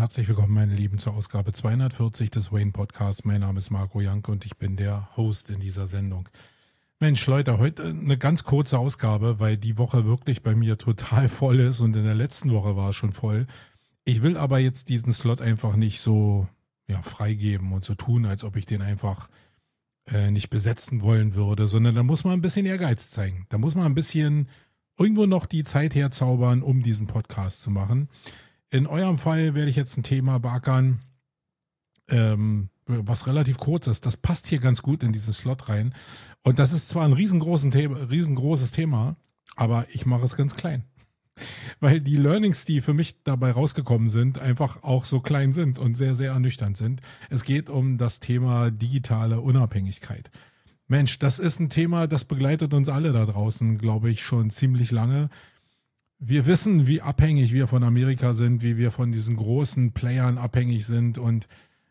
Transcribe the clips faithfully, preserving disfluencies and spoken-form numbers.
herzlich willkommen, meine Lieben, zur Ausgabe zweihundertvierzig des Wayne Podcasts. Mein Name ist Marco Janke und ich bin der Host in dieser Sendung. Mensch, Leute, heute eine ganz kurze Ausgabe, weil die Woche wirklich bei mir total voll ist und in der letzten Woche war es schon voll. Ich will aber jetzt diesen Slot einfach nicht so ja, freigeben und so tun, als ob ich den einfach äh, nicht besetzen wollen würde, sondern da muss man ein bisschen Ehrgeiz zeigen. Da muss man ein bisschen irgendwo noch die Zeit herzaubern, um diesen Podcast zu machen. In eurem Fall werde ich jetzt ein Thema beackern, ähm, was relativ kurz ist. Das passt hier ganz gut in diesen Slot rein. Und das ist zwar ein riesengroßes Thema, riesengroßes Thema, aber ich mache es ganz klein. Weil die Learnings, die für mich dabei rausgekommen sind, einfach auch so klein sind und sehr, sehr ernüchternd sind. Es geht um das Thema digitale Unabhängigkeit. Mensch, das ist ein Thema, das begleitet uns alle da draußen, glaube ich, schon ziemlich lange. Wir wissen, wie abhängig wir von Amerika sind, wie wir von diesen großen Playern abhängig sind und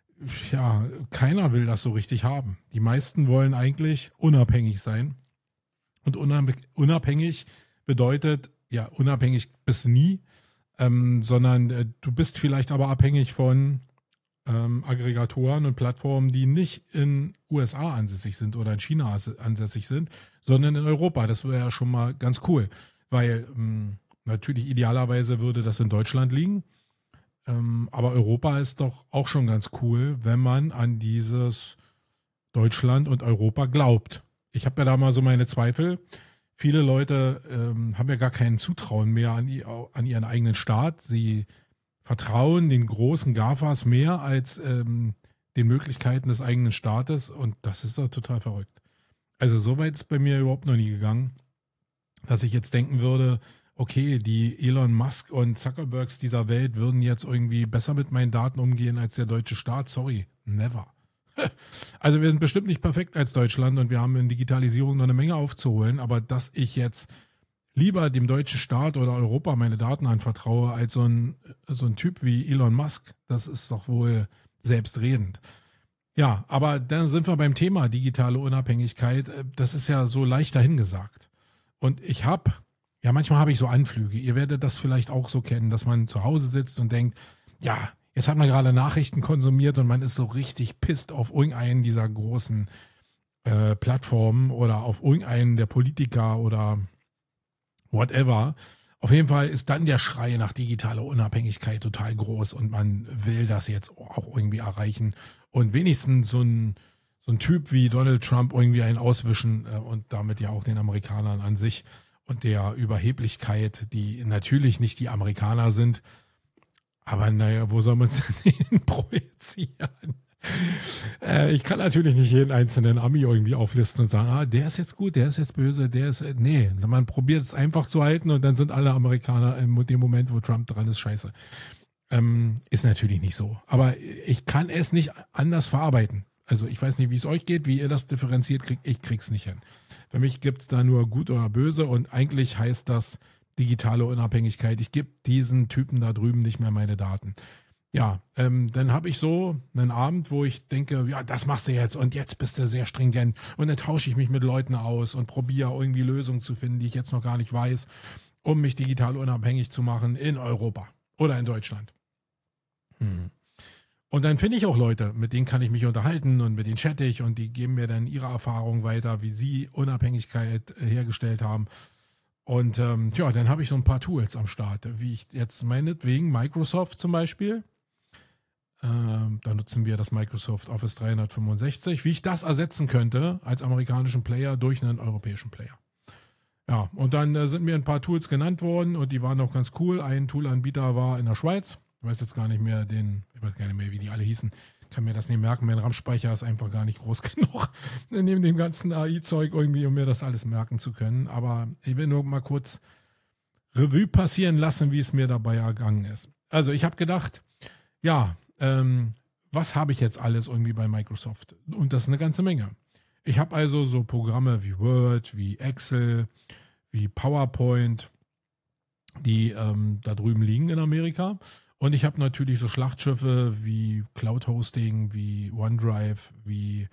ja, keiner will das so richtig haben. Die meisten wollen eigentlich unabhängig sein und unabhängig bedeutet, ja, unabhängig bist du nie, ähm, sondern äh, du bist vielleicht aber abhängig von ähm, Aggregatoren und Plattformen, die nicht in U S A ansässig sind oder in China ansässig sind, sondern in Europa. Das wäre ja schon mal ganz cool, weil ähm, natürlich idealerweise würde das in Deutschland liegen, ähm, aber Europa ist doch auch schon ganz cool, wenn man an dieses Deutschland und Europa glaubt. Ich habe ja da mal so meine Zweifel. Viele Leute ähm, haben ja gar kein Zutrauen mehr an, an ihren eigenen Staat. Sie vertrauen den großen GAFAs mehr als ähm, den Möglichkeiten des eigenen Staates und das ist doch total verrückt. Also so weit ist bei mir überhaupt noch nie gegangen, dass ich jetzt denken würde, okay, die Elon Musk und Zuckerbergs dieser Welt würden jetzt irgendwie besser mit meinen Daten umgehen als der deutsche Staat. Sorry, never. Also wir sind bestimmt nicht perfekt als Deutschland und wir haben in Digitalisierung noch eine Menge aufzuholen, aber dass ich jetzt lieber dem deutschen Staat oder Europa meine Daten anvertraue als so ein, so ein Typ wie Elon Musk, das ist doch wohl selbstredend. Ja, aber dann sind wir beim Thema digitale Unabhängigkeit. Das ist ja so leicht dahingesagt. Und ich habe, ja manchmal habe ich so Anflüge, ihr werdet das vielleicht auch so kennen, dass man zu Hause sitzt und denkt, ja, jetzt hat man gerade Nachrichten konsumiert und man ist so richtig pisst auf irgendeinen dieser großen äh, Plattformen oder auf irgendeinen der Politiker oder whatever. Auf jeden Fall ist dann der Schrei nach digitaler Unabhängigkeit total groß und man will das jetzt auch irgendwie erreichen und wenigstens so ein, so ein Typ wie Donald Trump irgendwie einen auswischen äh, und damit ja auch den Amerikanern an sich und der Überheblichkeit, die natürlich nicht die Amerikaner sind. Aber naja, wo soll man es denn hin projizieren? Äh, ich kann natürlich nicht jeden einzelnen Ami irgendwie auflisten und sagen, ah, der ist jetzt gut, der ist jetzt böse, der ist, nee, man probiert es einfach zu halten und dann sind alle Amerikaner in dem Moment, wo Trump dran ist, scheiße. Ähm, ist natürlich nicht so. Aber ich kann es nicht anders verarbeiten. Also ich weiß nicht, wie es euch geht, wie ihr das differenziert kriegt, ich krieg's nicht hin. Für mich gibt es da nur gut oder böse und eigentlich heißt das, digitale Unabhängigkeit. Ich gebe diesen Typen da drüben nicht mehr meine Daten. Ja, ähm, dann habe ich so einen Abend, wo ich denke, ja, das machst du jetzt und jetzt bist du sehr stringent und dann tausche ich mich mit Leuten aus und probiere irgendwie Lösungen zu finden, die ich jetzt noch gar nicht weiß, um mich digital unabhängig zu machen in Europa oder in Deutschland. Hm. Und dann finde ich auch Leute, mit denen kann ich mich unterhalten und mit denen chatte ich und die geben mir dann ihre Erfahrungen weiter, wie sie Unabhängigkeit hergestellt haben. Und ähm, ja, dann habe ich so ein paar Tools am Start, wie ich jetzt meinetwegen Microsoft zum Beispiel. Ähm, da nutzen wir das Microsoft Office dreihundertfünfundsechzig, wie ich das ersetzen könnte als amerikanischen Player durch einen europäischen Player. Ja, und dann äh, sind mir ein paar Tools genannt worden und die waren auch ganz cool. Ein Toolanbieter war in der Schweiz. Ich weiß jetzt gar nicht mehr, den, ich weiß gar nicht mehr, wie die alle hießen. Kann mir das nicht merken, mein RAM-Speicher ist einfach gar nicht groß genug, neben dem ganzen A I-Zeug irgendwie, um mir das alles merken zu können. Aber ich will nur mal kurz Revue passieren lassen, wie es mir dabei ergangen ist. Also ich habe gedacht, ja, ähm, was habe ich jetzt alles irgendwie bei Microsoft? Und das ist eine ganze Menge. Ich habe also so Programme wie Word, wie Excel, wie PowerPoint, die ähm, da drüben liegen in Amerika. Und ich habe natürlich so Schlachtschiffe wie Cloud Hosting, wie OneDrive, wie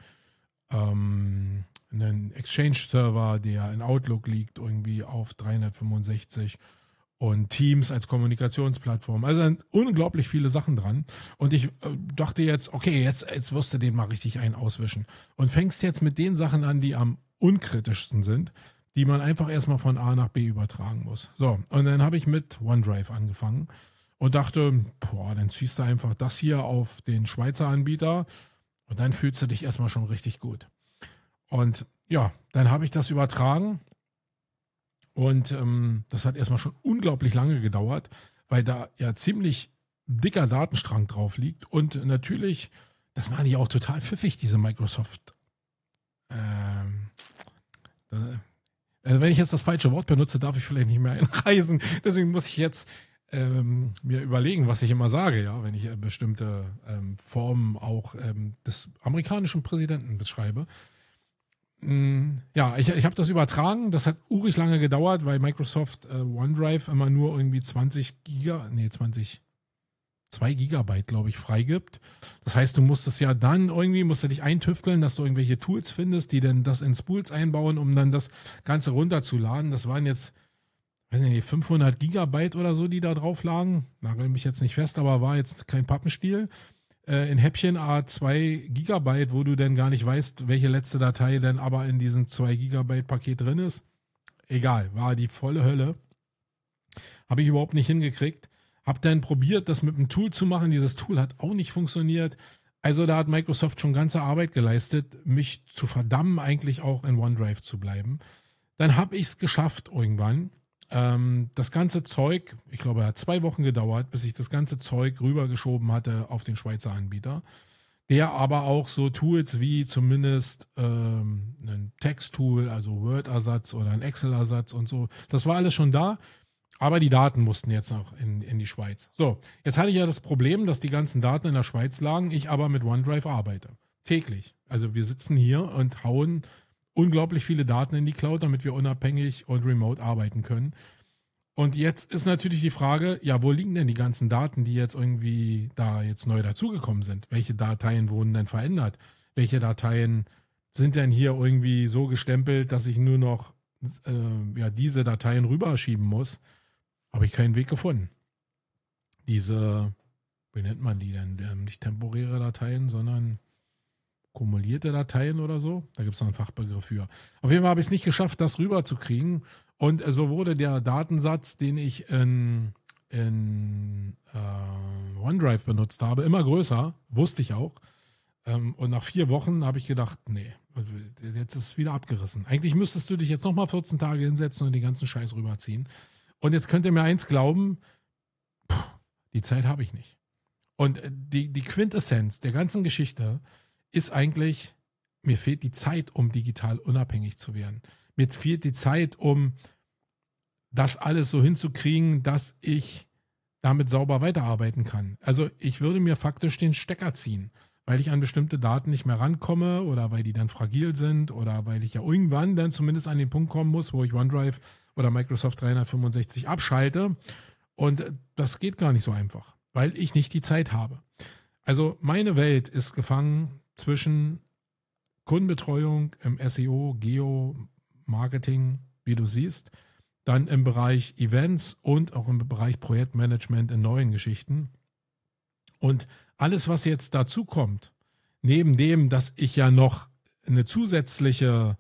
ähm, einen Exchange-Server, der in Outlook liegt, irgendwie auf dreihundertfünfundsechzig und Teams als Kommunikationsplattform. Also sind unglaublich viele Sachen dran. Und ich äh, dachte jetzt, okay, jetzt, jetzt wirst du den mal richtig einen auswischen. Und fängst jetzt mit den Sachen an, die am unkritischsten sind, die man einfach erstmal von A nach B übertragen muss. So, und dann habe ich mit OneDrive angefangen und dachte, boah, dann ziehst du einfach das hier auf den Schweizer Anbieter und dann fühlst du dich erstmal schon richtig gut. Und ja, dann habe ich das übertragen und ähm, das hat erstmal schon unglaublich lange gedauert, weil da ja ziemlich dicker Datenstrang drauf liegt und natürlich, das waren die auch total pfiffig, diese Microsoft. Ähm, da, Also wenn ich jetzt das falsche Wort benutze, darf ich vielleicht nicht mehr einreisen. Deswegen muss ich jetzt ähm, mir überlegen, was ich immer sage, ja, wenn ich äh, bestimmte ähm, Formen auch ähm, des amerikanischen Präsidenten beschreibe. Mm, ja, ich, ich habe das übertragen. Das hat urig lange gedauert, weil Microsoft äh, OneDrive immer nur irgendwie zwanzig Giga, nee, zwanzig, zwei Gigabyte, glaube ich, freigibt. Das heißt, du musst es ja dann irgendwie, musst du dich eintüfteln, dass du irgendwelche Tools findest, die dann das in Spools einbauen, um dann das Ganze runterzuladen. Das waren jetzt, weiß nicht, fünfhundert Gigabyte oder so, die da drauf lagen. Nagel mich jetzt nicht fest, aber war jetzt kein Pappenstiel. Äh, in Häppchen A zwei Gigabyte, wo du dann gar nicht weißt, welche letzte Datei denn aber in diesem zwei Gigabyte Paket drin ist. Egal, war die volle Hölle. Habe ich überhaupt nicht hingekriegt. Hab dann probiert, das mit einem Tool zu machen. Dieses Tool hat auch nicht funktioniert. Also da hat Microsoft schon ganze Arbeit geleistet, mich zu verdammen, eigentlich auch in OneDrive zu bleiben. Dann habe ich es geschafft irgendwann. Ähm, das ganze Zeug, ich glaube, es hat zwei Wochen gedauert, bis ich das ganze Zeug rübergeschoben hatte auf den Schweizer Anbieter. Der aber auch so Tools wie zumindest ähm, ein Texttool, also Word-Ersatz oder ein Excel-Ersatz und so. Das war alles schon da. Aber die Daten mussten jetzt noch in, in die Schweiz. So, jetzt hatte ich ja das Problem, dass die ganzen Daten in der Schweiz lagen, ich aber mit OneDrive arbeite. Täglich. Also wir sitzen hier und hauen unglaublich viele Daten in die Cloud, damit wir unabhängig und remote arbeiten können. Und jetzt ist natürlich die Frage, ja, wo liegen denn die ganzen Daten, die jetzt irgendwie da jetzt neu dazugekommen sind? Welche Dateien wurden denn verändert? Welche Dateien sind denn hier irgendwie so gestempelt, dass ich nur noch äh, ja, diese Dateien rüberschieben muss? Habe ich keinen Weg gefunden. Diese, wie nennt man die denn? Nicht temporäre Dateien, sondern kumulierte Dateien oder so. Da gibt es noch einen Fachbegriff für. Auf jeden Fall habe ich es nicht geschafft, das rüberzukriegen. Und so wurde der Datensatz, den ich in, in äh, OneDrive benutzt habe, immer größer. Wusste ich auch. Ähm, und nach vier Wochen habe ich gedacht, nee, jetzt ist es wieder abgerissen. Eigentlich müsstest du dich jetzt nochmal vierzehn Tage hinsetzen und den ganzen Scheiß rüberziehen. Und jetzt könnt ihr mir eins glauben, pff, die Zeit habe ich nicht. Und die, die Quintessenz der ganzen Geschichte ist eigentlich, mir fehlt die Zeit, um digital unabhängig zu werden. Mir fehlt die Zeit, um das alles so hinzukriegen, dass ich damit sauber weiterarbeiten kann. Also ich würde mir faktisch den Stecker ziehen, weil ich an bestimmte Daten nicht mehr rankomme oder weil die dann fragil sind oder weil ich ja irgendwann dann zumindest an den Punkt kommen muss, wo ich OneDrive oder Microsoft dreihundertfünfundsechzig abschalte. Und das geht gar nicht so einfach, weil ich nicht die Zeit habe. Also meine Welt ist gefangen zwischen Kundenbetreuung im S E O, Geo, Marketing, wie du siehst, dann im Bereich Events und auch im Bereich Projektmanagement in neuen Geschichten. Und alles, was jetzt dazu kommt, neben dem, dass ich ja noch eine zusätzliche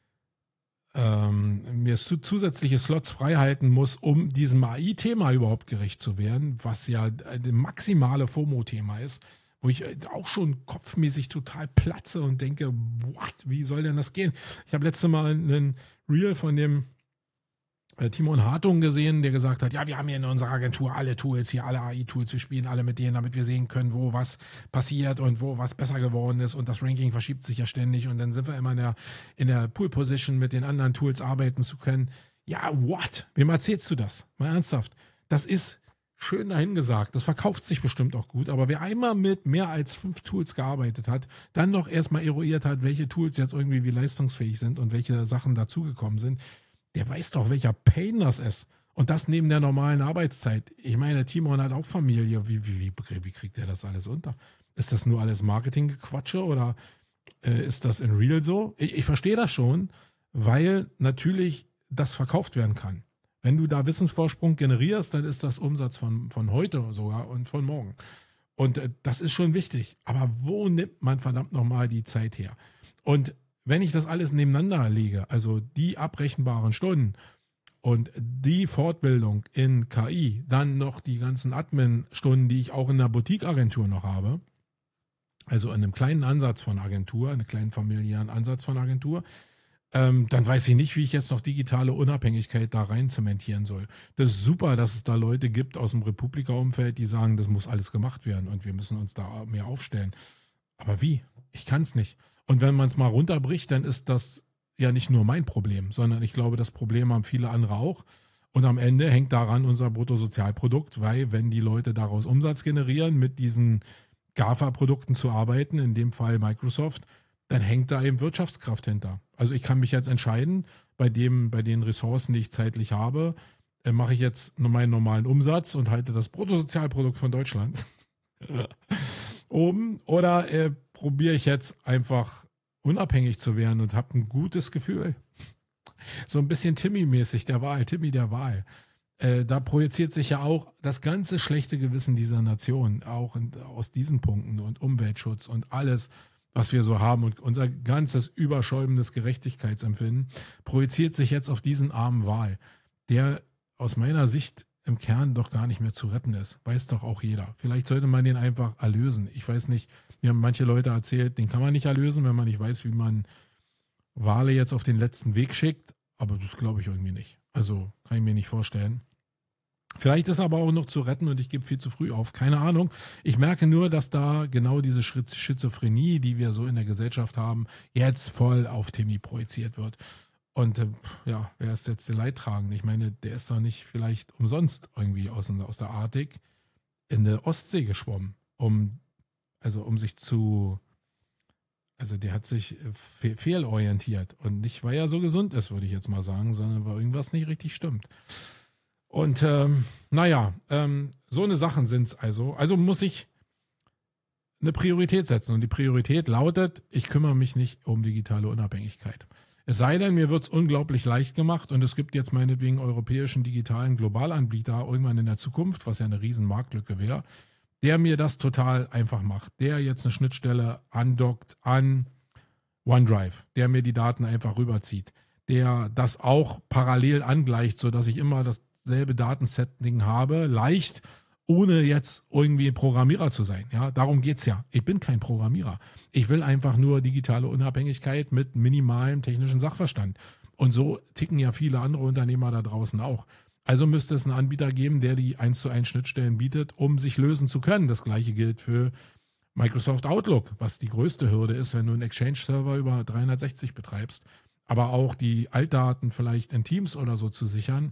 ähm, mir zusätzliche Slots freihalten muss, um diesem A I-Thema überhaupt gerecht zu werden, was ja ein maximale FOMO-Thema ist, wo ich auch schon kopfmäßig total platze und denke, what, wie soll denn das gehen? Ich habe letztes Mal einen Reel von dem äh, Timon Hartung gesehen, der gesagt hat, ja, wir haben hier in unserer Agentur alle Tools, hier alle A I-Tools, wir spielen alle mit denen, damit wir sehen können, wo was passiert und wo was besser geworden ist und das Ranking verschiebt sich ja ständig und dann sind wir immer in der, in der Pool-Position mit den anderen Tools arbeiten zu können. Ja, what? Wem erzählst du das? Mal ernsthaft. Das ist schön dahingesagt. Das verkauft sich bestimmt auch gut, aber wer einmal mit mehr als fünf Tools gearbeitet hat, dann noch erstmal eruiert hat, welche Tools jetzt irgendwie wie leistungsfähig sind und welche Sachen dazugekommen sind, der weiß doch, welcher Pain das ist. Und das neben der normalen Arbeitszeit. Ich meine, Timon hat auch Familie. Wie, wie, wie, wie kriegt er das alles unter? Ist das nur alles Marketinggequatsche oder äh, ist das in Real so? Ich, ich verstehe das schon, weil natürlich das verkauft werden kann. Wenn du da Wissensvorsprung generierst, dann ist das Umsatz von, von heute sogar und von morgen. Und äh, das ist schon wichtig. Aber wo nimmt man verdammt nochmal die Zeit her? Und wenn ich das alles nebeneinander lege, also die abrechenbaren Stunden und die Fortbildung in K I, dann noch die ganzen Admin-Stunden, die ich auch in der Boutique-Agentur noch habe, also in einem kleinen Ansatz von Agentur, einem kleinen familiären Ansatz von Agentur, ähm, dann weiß ich nicht, wie ich jetzt noch digitale Unabhängigkeit da rein zementieren soll. Das ist super, dass es da Leute gibt aus dem Republika-Umfeld, die sagen, das muss alles gemacht werden und wir müssen uns da mehr aufstellen. Aber wie? Ich kann es nicht. Und wenn man es mal runterbricht, dann ist das ja nicht nur mein Problem, sondern ich glaube, das Problem haben viele andere auch. Und am Ende hängt daran unser Bruttosozialprodukt, weil wenn die Leute daraus Umsatz generieren, mit diesen GAFA-Produkten zu arbeiten, in dem Fall Microsoft, dann hängt da eben Wirtschaftskraft hinter. Also ich kann mich jetzt entscheiden, bei dem, bei den Ressourcen, die ich zeitlich habe, äh, mache ich jetzt nur meinen normalen Umsatz und halte das Bruttosozialprodukt von Deutschland oben, oder äh, probiere ich jetzt einfach unabhängig zu werden und habe ein gutes Gefühl. So ein bisschen Timmy-mäßig, der Wahl, Timmy der Wahl. Äh, da projiziert sich ja auch das ganze schlechte Gewissen dieser Nation, auch in, aus diesen Punkten und Umweltschutz und alles, was wir so haben und unser ganzes überschäumendes Gerechtigkeitsempfinden projiziert sich jetzt auf diesen armen Wal, der aus meiner Sicht im Kern doch gar nicht mehr zu retten ist. Weiß doch auch jeder. Vielleicht sollte man den einfach erlösen. Ich weiß nicht, mir haben manche Leute erzählt, den kann man nicht erlösen, wenn man nicht weiß, wie man Wale jetzt auf den letzten Weg schickt. Aber das glaube ich irgendwie nicht. Also kann ich mir nicht vorstellen. Vielleicht ist aber auch noch zu retten und ich gebe viel zu früh auf. Keine Ahnung. Ich merke nur, dass da genau diese Schizophrenie, die wir so in der Gesellschaft haben, jetzt voll auf Timmy projiziert wird. Und äh, ja, wer ist jetzt der Leidtragende? Ich meine, der ist doch nicht vielleicht umsonst irgendwie aus, aus der Arktik in der Ostsee geschwommen, um, also um sich zu, also der hat sich fe- fehlorientiert. Und nicht, weil er so gesund ist, würde ich jetzt mal sagen, sondern weil irgendwas nicht richtig stimmt. Und ähm, naja, ähm, so eine Sachen sind es also. Also muss ich eine Priorität setzen. Und die Priorität lautet, ich kümmere mich nicht um digitale Unabhängigkeit. Es sei denn, mir wird es unglaublich leicht gemacht und es gibt jetzt meinetwegen europäischen digitalen Globalanbieter irgendwann in der Zukunft, was ja eine riesen Marktlücke wäre, der mir das total einfach macht. Der jetzt eine Schnittstelle andockt an OneDrive, der mir die Daten einfach rüberzieht, der das auch parallel angleicht, sodass ich immer dasselbe Datensetting habe, leicht, ohne jetzt irgendwie Programmierer zu sein. Ja, darum geht's ja. Ich bin kein Programmierer. Ich will einfach nur digitale Unabhängigkeit mit minimalem technischen Sachverstand. Und so ticken ja viele andere Unternehmer da draußen auch. Also müsste es einen Anbieter geben, der die eins zu eins Schnittstellen bietet, um sich lösen zu können. Das gleiche gilt für Microsoft Outlook, was die größte Hürde ist, wenn du einen Exchange-Server über dreihundertsechzig betreibst. Aber auch die Altdaten vielleicht in Teams oder so zu sichern.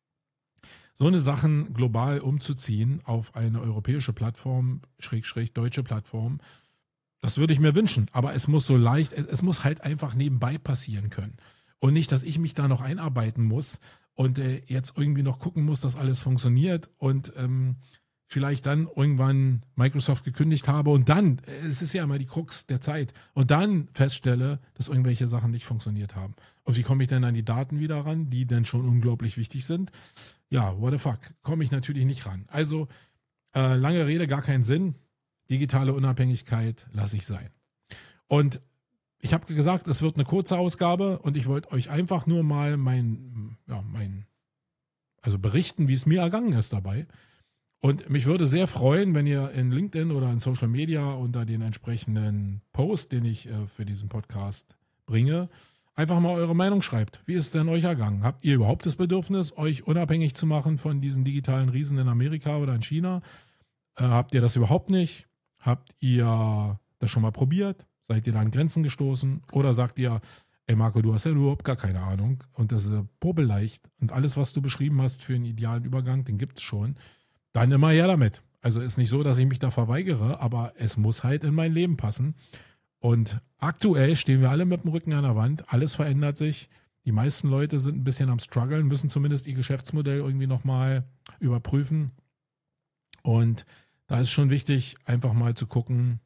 So eine Sachen global umzuziehen auf eine europäische Plattform, schräg, deutsche Plattform, das würde ich mir wünschen. Aber es muss so leicht, es muss halt einfach nebenbei passieren können. Und nicht, dass ich mich da noch einarbeiten muss und äh, jetzt irgendwie noch gucken muss, dass alles funktioniert und ähm, vielleicht dann irgendwann Microsoft gekündigt habe und dann, es ist ja immer die Krux der Zeit, und dann feststelle, dass irgendwelche Sachen nicht funktioniert haben. Und wie komme ich denn an die Daten wieder ran, die dann schon unglaublich wichtig sind? Ja, what the fuck, komme ich natürlich nicht ran. Also, äh, lange Rede, gar keinen Sinn. Digitale Unabhängigkeit lasse ich sein. Und ich habe gesagt, es wird eine kurze Ausgabe und ich wollte euch einfach nur mal mein, ja, mein, also berichten, wie es mir ergangen ist dabei. Und mich würde sehr freuen, wenn ihr in LinkedIn oder in Social Media unter den entsprechenden Post, den ich äh, für diesen Podcast bringe, einfach mal eure Meinung schreibt. Wie ist es denn euch ergangen? Habt ihr überhaupt das Bedürfnis, euch unabhängig zu machen von diesen digitalen Riesen in Amerika oder in China? Äh, habt ihr das überhaupt nicht? Habt ihr das schon mal probiert? Seid ihr da an Grenzen gestoßen? Oder sagt ihr, ey Marco, du hast ja überhaupt gar keine Ahnung und das ist ja popelleicht und alles, was du beschrieben hast für einen idealen Übergang, den gibt es schon. Dann immer her damit. Also ist nicht so, dass ich mich da verweigere, aber es muss halt in mein Leben passen. Und aktuell stehen wir alle mit dem Rücken an der Wand. Alles verändert sich. Die meisten Leute sind ein bisschen am struggeln, müssen zumindest ihr Geschäftsmodell irgendwie nochmal überprüfen. Und da ist schon wichtig, einfach mal zu gucken,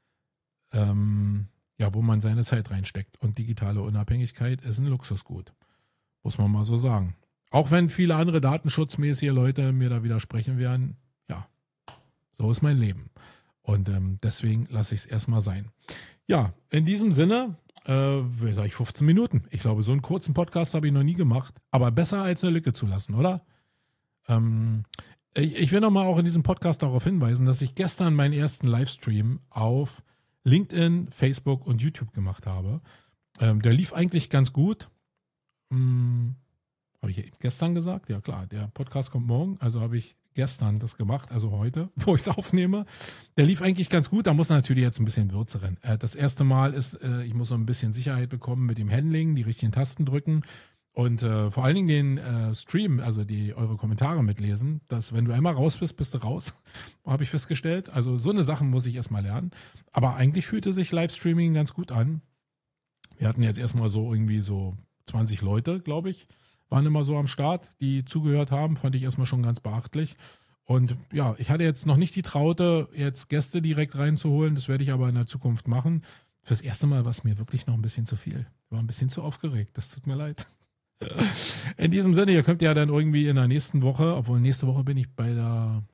ähm, ja, wo man seine Zeit reinsteckt. Und digitale Unabhängigkeit ist ein Luxusgut. Muss man mal so sagen. Auch wenn viele andere datenschutzmäßige Leute mir da widersprechen werden, ja, so ist mein Leben. Und ähm, deswegen lasse ich es erstmal sein. Ja, in diesem Sinne, äh, ich fünfzehn Minuten. Ich glaube, so einen kurzen Podcast habe ich noch nie gemacht. Aber besser als eine Lücke zu lassen, oder? Ähm, ich, ich will nochmal auch in diesem Podcast darauf hinweisen, dass ich gestern meinen ersten Livestream auf LinkedIn, Facebook und YouTube gemacht habe. Ähm, der lief eigentlich ganz gut. Hm, habe ich gestern gesagt? Ja klar, der Podcast kommt morgen. Also habe ich gestern das gemacht, also heute, wo ich es aufnehme. Der lief eigentlich ganz gut, da muss natürlich jetzt ein bisschen Würze rein. Äh, das erste Mal ist, äh, ich muss so ein bisschen Sicherheit bekommen mit dem Handling, die richtigen Tasten drücken und äh, vor allen Dingen den äh, Stream, also die eure Kommentare mitlesen, dass wenn du einmal raus bist, bist du raus, habe ich festgestellt. Also so eine Sache muss ich erstmal lernen. Aber eigentlich fühlte sich Livestreaming ganz gut an. Wir hatten jetzt erstmal so irgendwie so zwanzig Leute, glaube ich, waren immer so am Start, die zugehört haben, fand ich erstmal schon ganz beachtlich. Und ja, ich hatte jetzt noch nicht die Traute, jetzt Gäste direkt reinzuholen, das werde ich aber in der Zukunft machen. Fürs erste Mal war es mir wirklich noch ein bisschen zu viel. War ein bisschen zu aufgeregt, das tut mir leid. In diesem Sinne, ihr könnt ja dann irgendwie in der nächsten Woche, obwohl nächste Woche bin ich bei der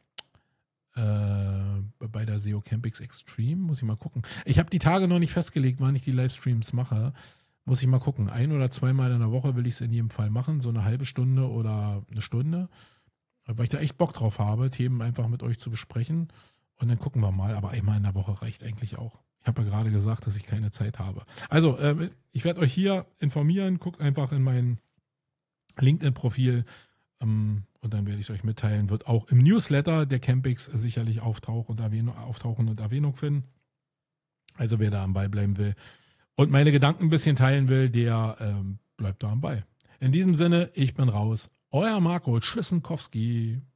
äh, bei der S E O Campix Extreme, muss ich mal gucken. Ich habe die Tage noch nicht festgelegt, wann ich die Livestreams mache. Muss ich mal gucken. Ein oder zweimal in der Woche will ich es in jedem Fall machen. So eine halbe Stunde oder eine Stunde. Weil ich da echt Bock drauf habe, Themen einfach mit euch zu besprechen. Und dann gucken wir mal. Aber einmal in der Woche reicht eigentlich auch. Ich habe ja gerade gesagt, dass ich keine Zeit habe. Also, äh, ich werde euch hier informieren. Guckt einfach in mein LinkedIn-Profil. Ähm, und dann werde ich es euch mitteilen. Wird auch im Newsletter der Campix sicherlich auftauchen und Erwähnung, auftauchen und Erwähnung finden. Also, wer da am Ball bleiben will und meine Gedanken ein bisschen teilen will, der ähm, bleibt da am Ball. In diesem Sinne, ich bin raus. Euer Marco Tschüssenkowski.